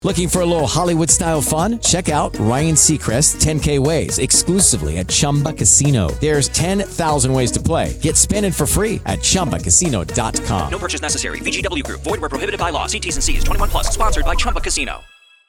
Looking for a little Hollywood-style fun? Check out Ryan Seacrest's 10K Ways exclusively at Chumba Casino. There's 10,000 ways to play. Get spinning for free at ChumbaCasino.com. No purchase necessary. VGW Group. Void where prohibited by law. See T's and C's. 21 plus. Sponsored by Chumba Casino.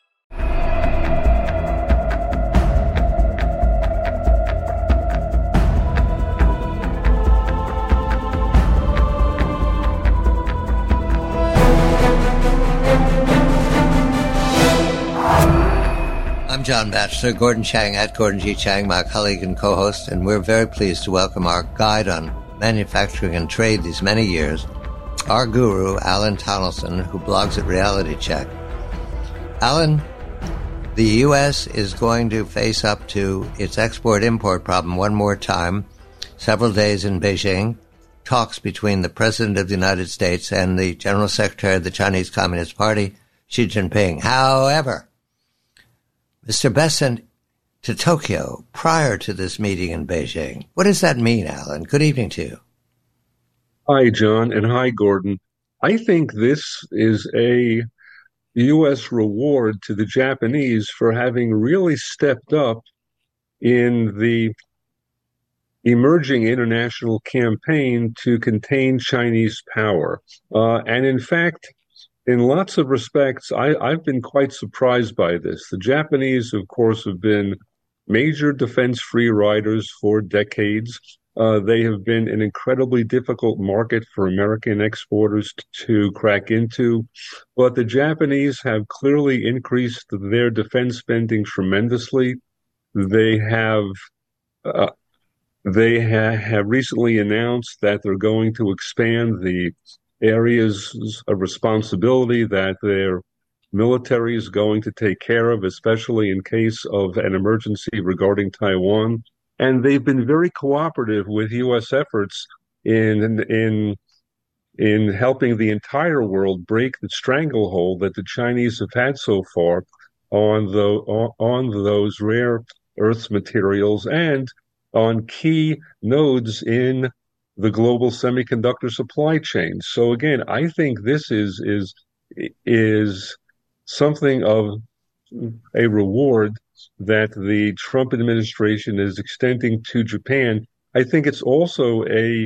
I'm John Batchelor, Gordon Chang at Gordon G. Chang, my colleague and co-host, and we're very pleased to welcome our guide on manufacturing and trade these many years, our guru, Alan Tonelson, who blogs at Reality Check. Alan, the U.S. is going to face up to its export-import problem one more time, several days in Beijing, talks between the President of the United States and the General Secretary of the Chinese Communist Party, Xi Jinping. However, Mr. Best sent to Tokyo prior to this meeting in Beijing. What does that mean, Alan? Good evening to you. Hi, John, and hi, Gordon. I think this is a U.S. reward to the Japanese for having really stepped up in the emerging international campaign to contain Chinese power. And in fact, in lots of respects, I've been quite surprised by this. The Japanese, of course, have been major defense free riders for decades. They have been an incredibly difficult market for American exporters to crack into. But the Japanese have clearly increased their defense spending tremendously. They have recently announced that they're going to expand the areas of responsibility that their military is going to take care of, especially in case of an emergency regarding Taiwan. And they've been very cooperative with U.S. efforts in helping the entire world break the stranglehold that the Chinese have had so far on those rare earths materials and on key nodes in the global semiconductor supply chain. So again, I think this is something of a reward that the Trump administration is extending to Japan. I think it's also I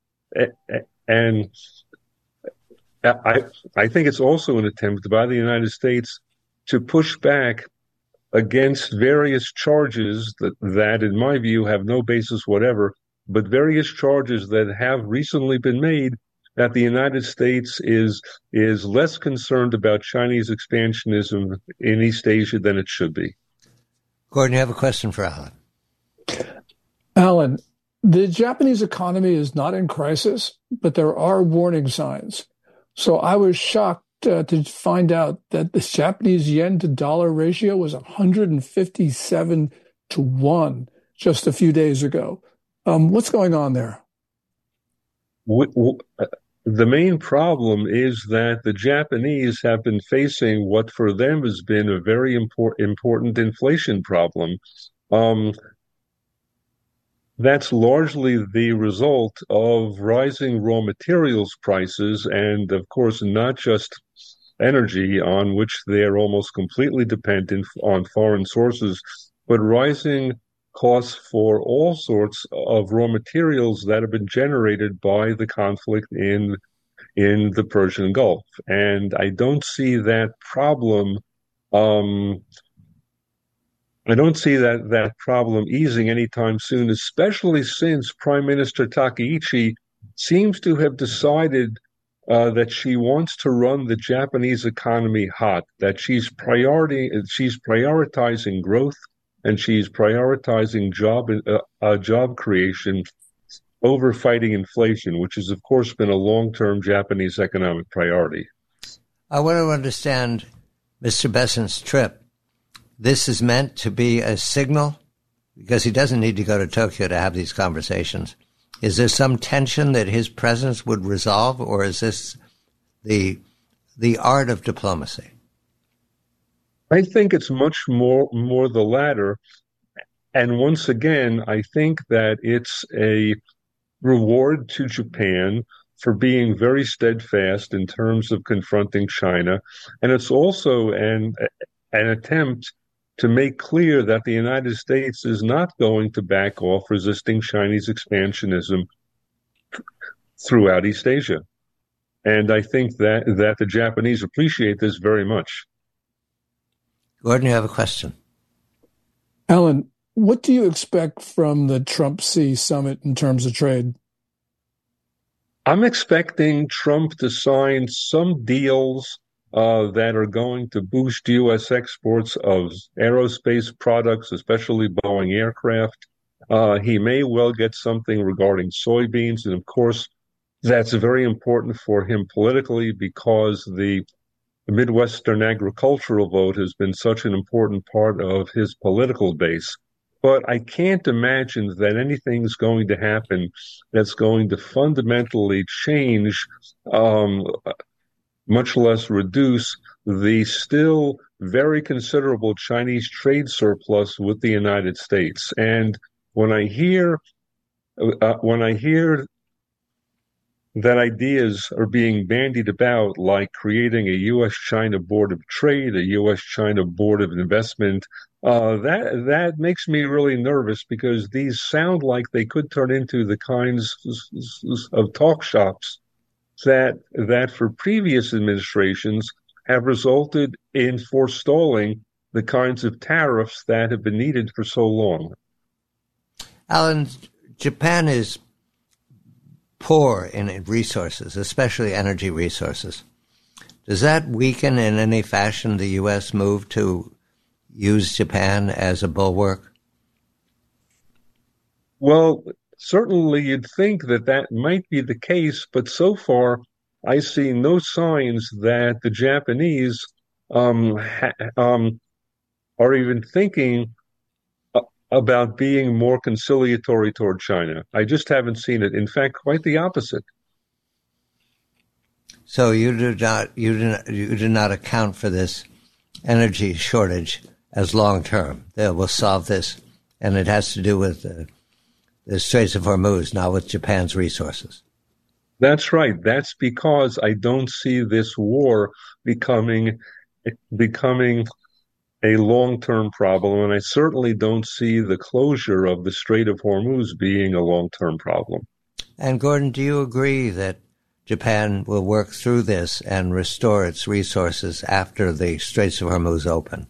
think it's also an attempt by the United States to push back against various charges that in my view have no basis whatever, but various charges that have recently been made that the United States is less concerned about Chinese expansionism in East Asia than it should be. Gordon, you have a question for Alan. Alan, the Japanese economy is not in crisis, but there are warning signs. So I was shocked to find out that the Japanese yen to dollar ratio was 157 to 1 just a few days ago. What's going on there? The main problem is that the Japanese have been facing what for them has been a very important inflation problem. That's largely the result of rising raw materials prices and, of course, not just energy, on which they are almost completely dependent on foreign sources, but rising costs for all sorts of raw materials that have been generated by the conflict in the Persian Gulf. And I don't see that problem easing anytime soon, especially since Prime Minister Takaichi seems to have decided that she wants to run the Japanese economy hot, that she's prioritizing growth and she's prioritizing job creation over fighting inflation, which has, of course, been a long-term Japanese economic priority. I want to understand Mr. Bessent's trip. This is meant to be a signal, because he doesn't need to go to Tokyo to have these conversations. Is there some tension that his presence would resolve, or is this the art of diplomacy? I think it's much more the latter. And once again, I think that it's a reward to Japan for being very steadfast in terms of confronting China. And it's also an attempt to make clear that the United States is not going to back off resisting Chinese expansionism throughout East Asia. And I think that the Japanese appreciate this very much. Gordon, you have a question. Alan, what do you expect from the Trump-Xi summit in terms of trade? I'm expecting Trump to sign some deals that are going to boost U.S. exports of aerospace products, especially Boeing aircraft. He may well get something regarding soybeans. And of course, that's very important for him politically because the Midwestern agricultural vote has been such an important part of his political base. But I can't imagine that anything's going to happen that's going to fundamentally change, much less reduce, the still very considerable Chinese trade surplus with the United States. And when I hear that ideas are being bandied about, like creating a U.S.-China Board of Trade, a U.S.-China Board of Investment, that makes me really nervous because these sound like they could turn into the kinds of talk shops that for previous administrations have resulted in forestalling the kinds of tariffs that have been needed for so long. Alan, Japan is poor in resources, especially energy resources. Does that weaken in any fashion the U.S. move to use Japan as a bulwark? Well, certainly you'd think that might be the case, but so far I see no signs that the Japanese are even thinking about being more conciliatory toward China. I just haven't seen it. In fact, quite the opposite. So you do not account for this energy shortage as long term. They will solve this, and it has to do with the Straits of Hormuz, not with Japan's resources. That's right. That's because I don't see this war becoming a long-term problem, and I certainly don't see the closure of the Strait of Hormuz being a long-term problem. And Gordon, do you agree that Japan will work through this and restore its resources after the Straits of Hormuz open?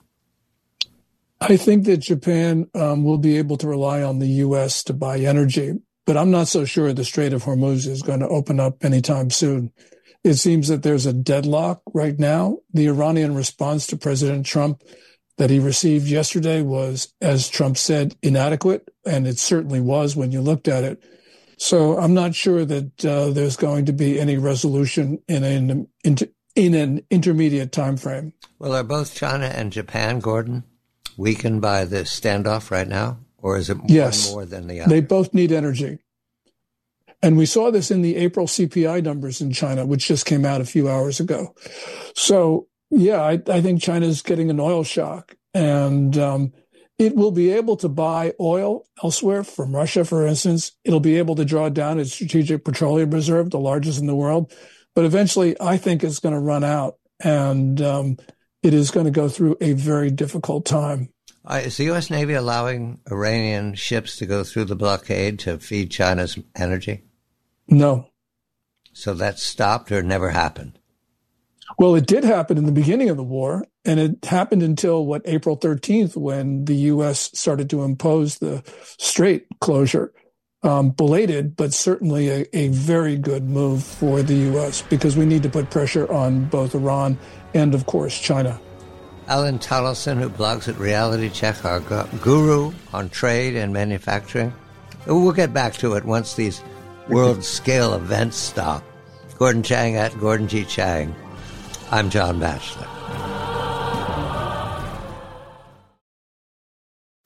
I think that Japan will be able to rely on the U.S. to buy energy, but I'm not so sure the Strait of Hormuz is going to open up anytime soon. It seems that there's a deadlock right now. The Iranian response to President Trump that he received yesterday was, as Trump said, inadequate, and it certainly was when you looked at it. So I'm not sure that there's going to be any resolution in an intermediate time frame. Well, are both China and Japan, Gordon, weakened by the standoff right now? Or is it one more than the other? They both need energy. And we saw this in the April CPI numbers in China, which just came out a few hours ago. So, yeah, I think China's getting an oil shock. And it will be able to buy oil elsewhere from Russia, for instance. It'll be able to draw down its strategic petroleum reserve, the largest in the world. But eventually, I think it's going to run out. And it is going to go through a very difficult time. Is the U.S. Navy allowing Iranian ships to go through the blockade to feed China's energy? No. So that stopped or never happened? Well, it did happen in the beginning of the war, and it happened until, April 13th, when the U.S. started to impose the strait closure. Belated, but certainly a very good move for the U.S. because we need to put pressure on both Iran and, of course, China. Alan Tonelson, who blogs at Reality Check, our guru on trade and manufacturing. We'll get back to it once these world-scale events stop. Gordon Chang at Gordon G. Chang. I'm John Batchelor.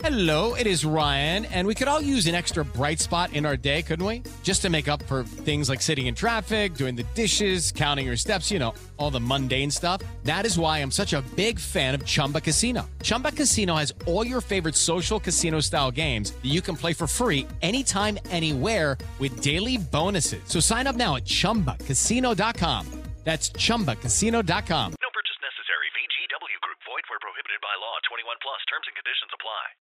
Hello, it is Ryan, and we could all use an extra bright spot in our day, couldn't we? Just to make up for things like sitting in traffic, doing the dishes, counting your steps, you know, all the mundane stuff. That is why I'm such a big fan of Chumba Casino. Chumba Casino has all your favorite social casino-style games that you can play for free anytime, anywhere with daily bonuses. So sign up now at ChumbaCasino.com. That's ChumbaCasino.com. No purchase necessary. VGW Group. Void where prohibited by law. 21 plus. Terms and conditions apply.